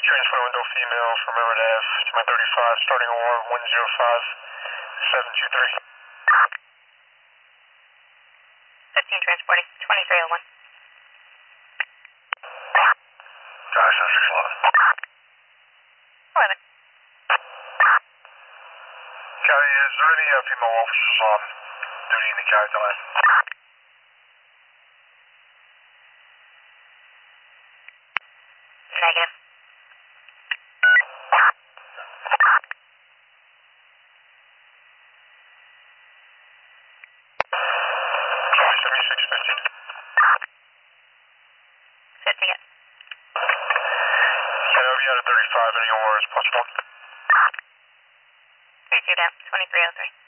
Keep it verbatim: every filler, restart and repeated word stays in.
transfer window female from Everett Ave to my thirty-five, starting alarm one zero five seven two three. fifteen transporting, twenty-three oh one. Gosh, that's six eleven. eleven. County, is there any uh, female officers on duty in the county tonight? Negative. Charlie seventy-six fifty. fifty it. County, I'll be out at thirty-five, any orders, plus one. three two down, twenty-three oh three.